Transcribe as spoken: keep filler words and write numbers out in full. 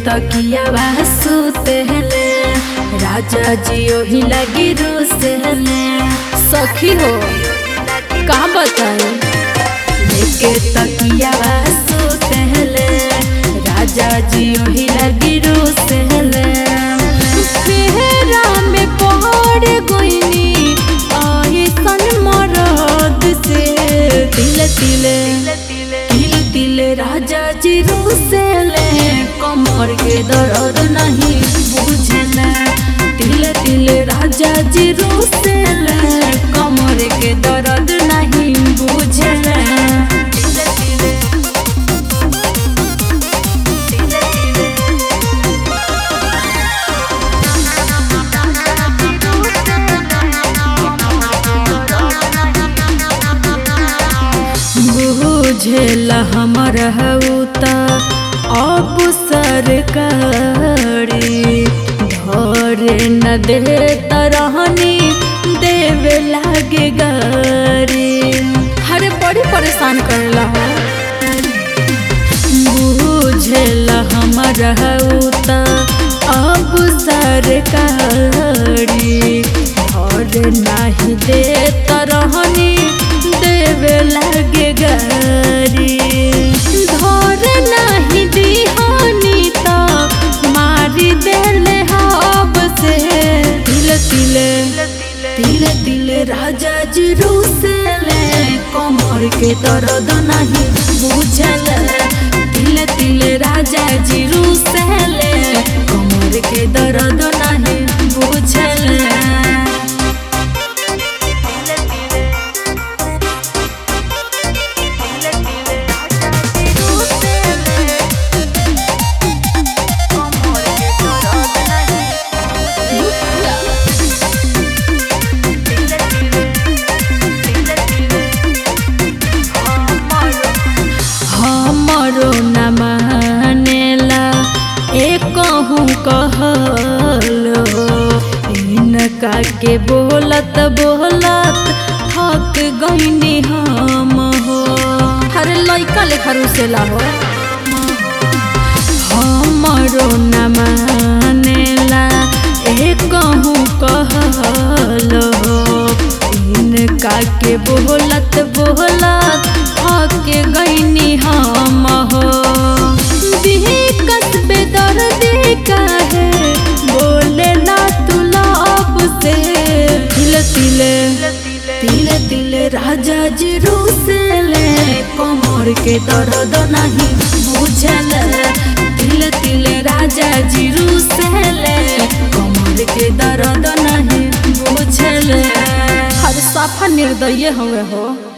तकिया सुतेले राजा जी ओही लगी रुसेले। सखी हो का बताई लेके तकिया सुतेले राजा जी ओही लगी रुसेले। फेरा में पहाड़ गोइनी आई सन मरद से तिले तिले तिले तिले राजा जी रुसेले कमर के दर्द नहीं बुझले। तिले तिले राजा जी रुसेले कमर के दर्द नहीं बुझले। बुझेला हमर हउता अब सरकारी धरे न दे तरहनी देवे लागे गारी। हरे बड़ी परेशान करला हो बुझेला हमर हउता अब सरकारी धरे नहीं दे तरहनी देवे लागे गारी। धर नहीं दीहानी तो मारी देले हब से। तिले तिले तिले तिले राजा जी रुसेले कमर के दर्द नहीं बुझले। तिले तिले राजा जी रुसेले कमर के दर्द नहीं बुझले। हमरो न मानेला एक कहूँ कहलो इनका के बोलत बोलत थक गईनी हम हो। हरे लइका लेखा रुसेला हो हमरो न मानेला एक कहूँ कहलो इनका के बोलत बोलत थक गईनी हम हो। कस्बे दर्द काहे बोले ना तू लब से। तिले तिले तिले तिले राजा जी रुसेले कमर के दर्द नहीं बुझले। तिले तिले राजा जी रुसेले कमर के दर्द नहीं बुझले। हर साफा निर्दय हुए हो।